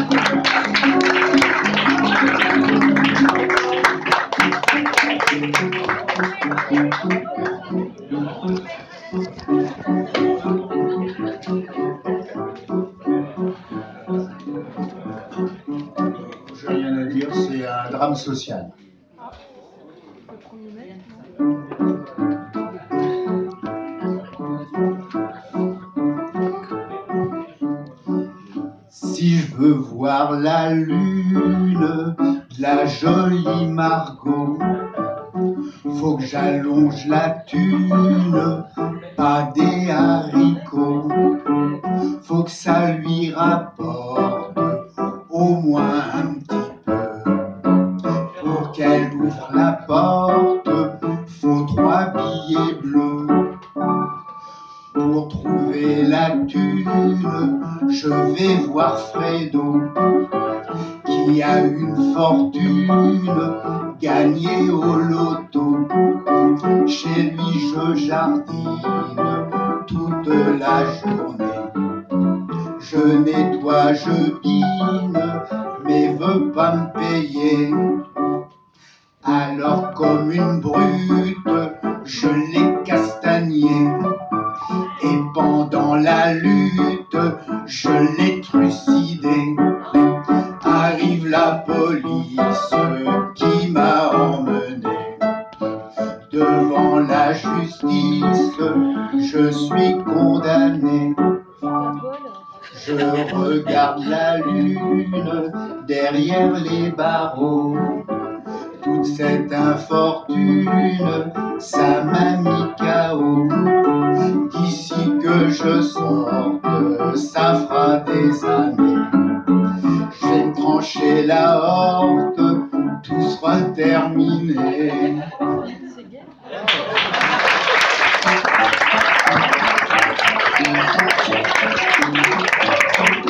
J'ai rien à dire, c'est un drame social. Si je veux voir la lune, la jolie Margot, faut que j'allonge la thune, pas des haricots. Faut que ça lui rapporte au moins un petit peu. Pour qu'elle ouvre la porte, faut 3 billets bleus. Pour trouver la thune, je vais voir Fredo, qui a une fortune gagnée au loto. Chez lui je jardine toute la journée. Je nettoie, je bine, mais veut pas me payer. Alors comme une brute, je l'ai castagné. Et pendant la lutte, je l'ai trucidé. Arrive la police qui m'a emmené. Devant la justice, je suis condamné. Je regarde la lune derrière les barreaux. Toute cette infortune, ça m'a mis KO. D'ici que je sorte, ça fera des années. Je vais me trancher la horte, tout sera terminé.